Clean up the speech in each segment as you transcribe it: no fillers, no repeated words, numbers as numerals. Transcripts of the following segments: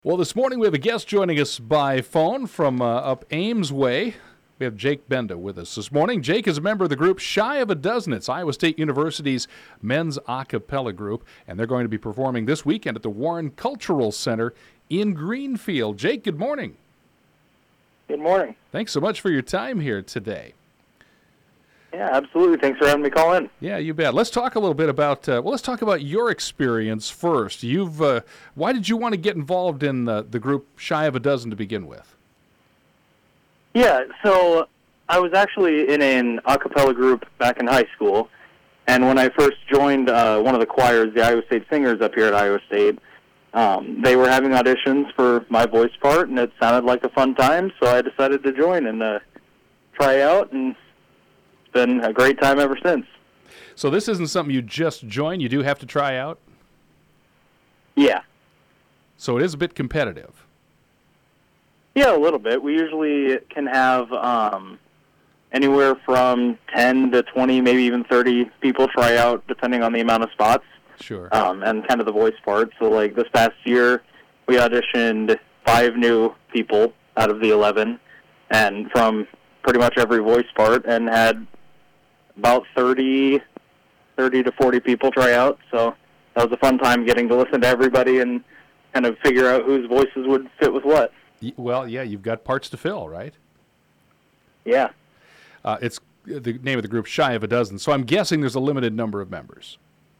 Well, this morning we have a guest joining us by phone from up Ames Way. We have Jake Benda with us this morning. Jake is a member of the group Shy of a Dozen. It's Iowa State University's men's a cappella group, and they're going to be performing this weekend at the Warren Cultural Center in Greenfield. Jake, good morning. Good morning. Thanks so much for your time here today. Yeah, absolutely. Thanks for having me call in. Yeah, you bet. Let's talk a little bit about let's talk about your experience first. Why did you want to get involved in the group Shy of a Dozen to begin with? Yeah, so I was actually in an a cappella group back in high school, and when I first joined one of the choirs, the Iowa State Singers up here at Iowa State, they were having auditions for my voice part, and it sounded like a fun time, so I decided to join and try out, and it's been a great time ever since. So this isn't something you just joined, you do have to try out? Yeah. So it is a bit competitive. Yeah, a little bit. We usually can have anywhere from 10 to 20, maybe even 30 people try out, depending on the amount of spots. Sure. And kind of the voice part. So, like, this past year, we auditioned 5 new people out of the 11, and from pretty much every voice part, and had about 30 to 40 people try out. So that was a fun time getting to listen to everybody and kind of figure out whose voices would fit with what. Well, yeah, you've got parts to fill, right? Yeah. It's the name of the group, Shy of a Dozen. So I'm guessing there's a limited number of members.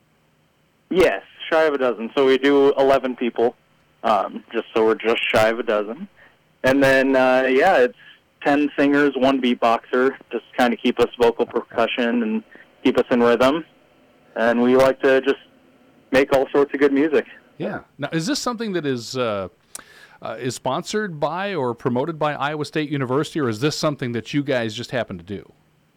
Yes, Shy of a Dozen. So we do 11 people, just so we're just shy of a dozen. And then, it's 10 singers, 1 beatboxer, just kind of keep us vocal percussion and keep us in rhythm. And we like to just make all sorts of good music. Yeah. Now, is this something that is sponsored by or promoted by Iowa State University, or is this something that you guys just happen to do?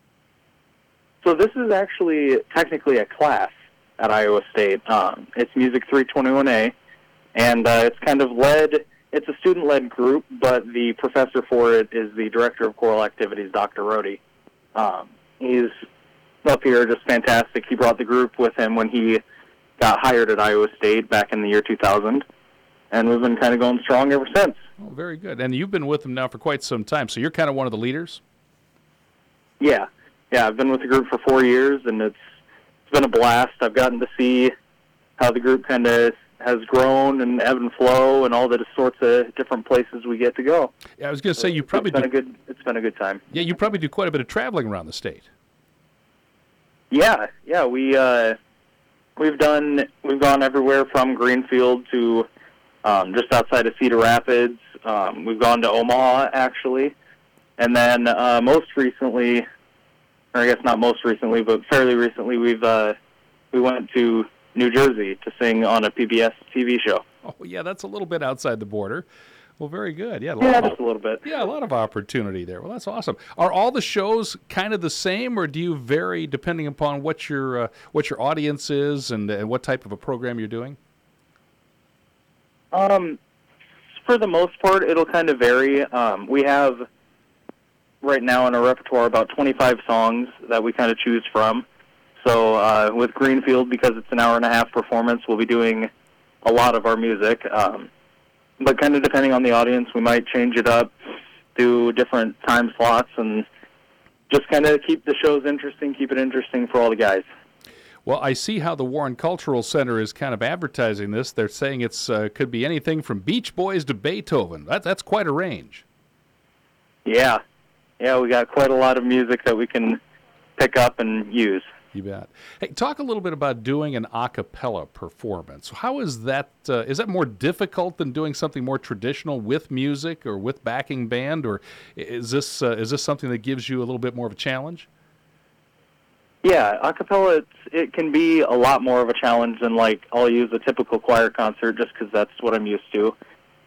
So this is actually technically a class at Iowa State. It's Music 321A, and it's kind of it's a student-led group, but the professor for it is the director of choral activities, Dr. Rohde. He's up here just fantastic. He brought the group with him when he got hired at Iowa State back in the year 2000, and we've been kind of going strong ever since. Oh, very good. And you've been with them now for quite some time, so you're kind of one of the leaders? Yeah. Yeah, I've been with the group for 4 years, and it's been a blast. I've gotten to see how the group kind of has grown and ebb and flow and all the sorts of different places we get to go. Yeah, I was going to say you probably it's been a good time. Yeah, you probably do quite a bit of traveling around the state. Yeah, we've gone everywhere from Greenfield to just outside of Cedar Rapids. We've gone to Omaha actually, and then most recently, or I guess not most recently, but fairly recently, we went to New Jersey to sing on a PBS TV show. Oh, yeah, that's a little bit outside the border. Well, very good. Yeah, just a little bit. Yeah, a lot of opportunity there. Well, that's awesome. Are all the shows kind of the same, or do you vary depending upon what your audience is and what type of a program you're doing? For the most part, it'll kind of vary. We have right now in our repertoire about 25 songs that we kind of choose from. So with Greenfield, because it's an hour-and-a-half performance, we'll be doing a lot of our music. But kind of depending on the audience, we might change it up, do different time slots, and just kind of keep the shows interesting, keep it interesting for all the guys. Well, I see how the Warren Cultural Center is kind of advertising this. They're saying it's could be anything from Beach Boys to Beethoven. That's quite a range. Yeah, we got quite a lot of music that we can pick up and use. You bet. Hey, talk a little bit about doing an a cappella performance. How is that? Is that more difficult than doing something more traditional with music or with backing band, or is this something that gives you a little bit more of a challenge? Yeah, a cappella, it can be a lot more of a challenge than, like, I'll use a typical choir concert just because that's what I'm used to,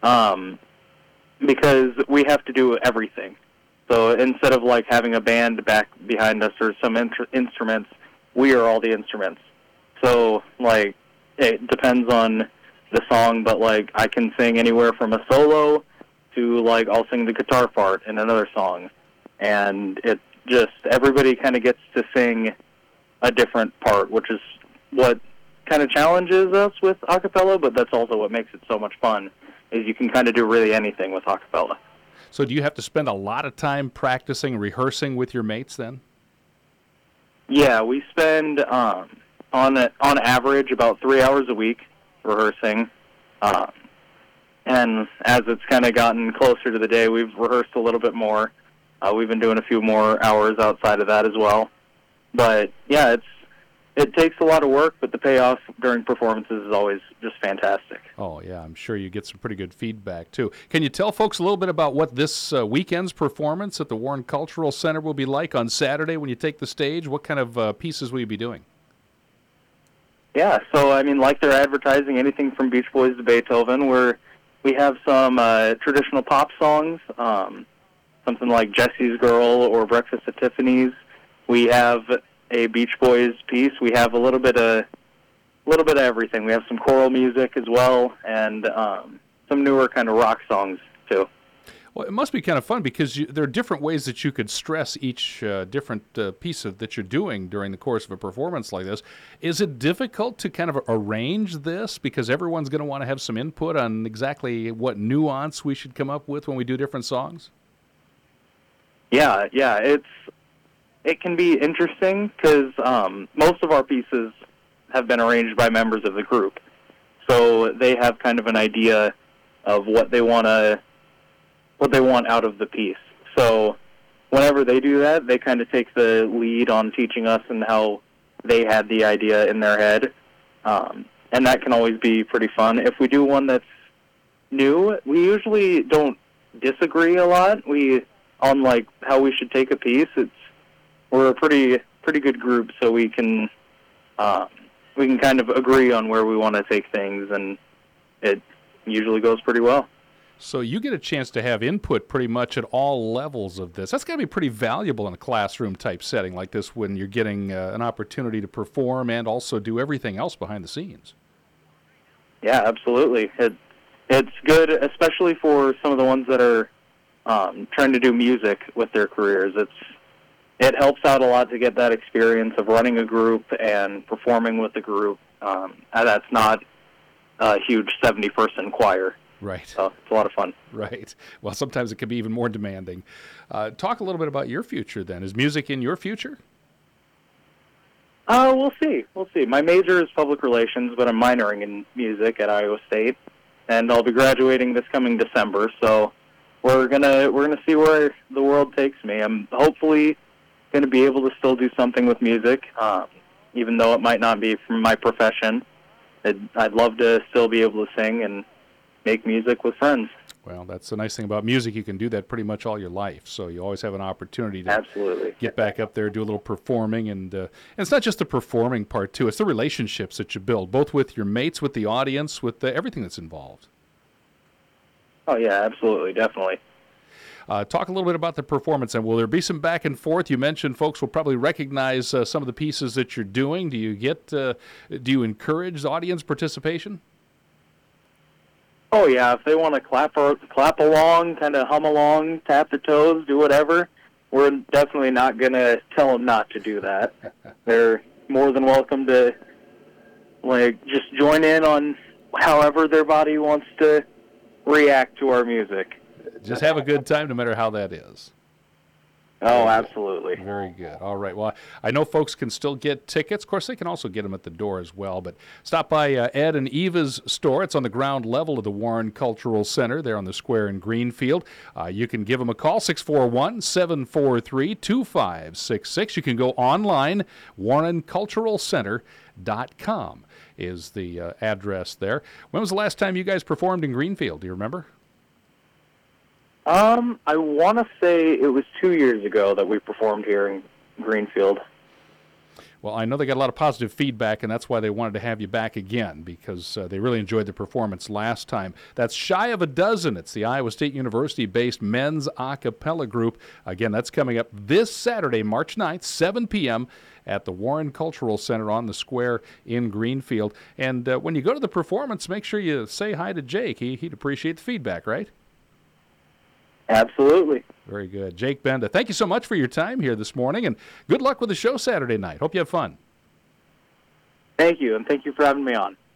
because we have to do everything. So instead of, like, having a band back behind us or some instruments, we are all the instruments. So, like, it depends on the song, but, like, I can sing anywhere from a solo to, like, I'll sing the guitar part in another song. And it just, everybody kind of gets to sing a different part, which is what kind of challenges us with a cappella, but that's also what makes it so much fun. is you can kind of do really anything with a cappella. So do you have to spend a lot of time practicing, rehearsing with your mates then? Yeah, we spend on average about 3 hours a week rehearsing. And as it's kind of gotten closer to the day, we've rehearsed a little bit more. We've been doing a few more hours outside of that as well. But yeah, it takes a lot of work, but the payoff during performances is always just fantastic. Oh, yeah, I'm sure you get some pretty good feedback, too. Can you tell folks a little bit about what this weekend's performance at the Warren Cultural Center will be like on Saturday when you take the stage? What kind of pieces will you be doing? Yeah, so, I mean, like they're advertising, anything from Beach Boys to Beethoven, we have some traditional pop songs, something like Jesse's Girl or Breakfast at Tiffany's. We have a Beach Boys piece. We have a little bit of everything. We have some choral music as well, and some newer kind of rock songs too. Well, it must be kind of fun because there are different ways that you could stress each different piece that you're doing during the course of a performance like this. Is it difficult to kind of arrange this because everyone's going to want to have some input on exactly what nuance we should come up with when we do different songs? Yeah, it can be interesting because most of our pieces have been arranged by members of the group, so they have kind of an idea of what they want out of the piece. So whenever they do that, they kind of take the lead on teaching us and how they had the idea in their head, and that can always be pretty fun. If we do one that's new, we usually don't disagree a lot. On like how we should take a piece. We're a pretty good group, so we can kind of agree on where we want to take things, and it usually goes pretty well. So you get a chance to have input pretty much at all levels of this. That's got to be pretty valuable in a classroom type setting like this when you're getting an opportunity to perform and also do everything else behind the scenes. Yeah, absolutely. It's good, especially for some of the ones that are trying to do music with their careers. It helps out a lot to get that experience of running a group and performing with the group. And that's not a huge 70-person choir. Right. So it's a lot of fun. Right. Well, sometimes it can be even more demanding. Talk a little bit about your future then. Is music in your future? We'll see. My major is public relations, but I'm minoring in music at Iowa State, and I'll be graduating this coming December. So we're gonna see where the world takes me. I'm hopefully going to be able to still do something with music, even though it might not be from my profession. I'd love to still be able to sing and make music with friends. Well, that's the nice thing about music. You can do that pretty much all your life, so you always have an opportunity to Absolutely. Get back up there, do a little performing, and it's not just the performing part, too. It's the relationships that you build, both with your mates, with the audience, with everything that's involved. Oh, yeah, absolutely, definitely. Talk a little bit about the performance, and will there be some back and forth? You mentioned folks will probably recognize some of the pieces that you're doing. Do you encourage audience participation? Oh, yeah, if they want to clap along, kind of hum along, tap their toes, do whatever, we're definitely not going to tell them not to do that. They're more than welcome to just join in on however their body wants to react to our music. Just have a good time no matter how that is. Oh, absolutely. Very good. All right. Well, I know folks can still get tickets. Of course, they can also get them at the door as well. But stop by Ed and Eva's store. It's on the ground level of the Warren Cultural Center there on the square in Greenfield. You can give them a call, 641-743-2566. You can go online, warrenculturalcenter.com is the address there. When was the last time you guys performed in Greenfield? Do you remember? I want to say it was 2 years ago that we performed here in Greenfield. Well, I know they got a lot of positive feedback, and that's why they wanted to have you back again, because they really enjoyed the performance last time. That's Shy of a Dozen. It's the Iowa State University-based men's a cappella group. Again, that's coming up this Saturday, March 9th, 7 p.m., at the Warren Cultural Center on the square in Greenfield. And when you go to the performance, make sure you say hi to Jake. He'd appreciate the feedback, right? Absolutely. Very good. Jake Benda, thank you so much for your time here this morning, and good luck with the show Saturday night. Hope you have fun. Thank you, and thank you for having me on.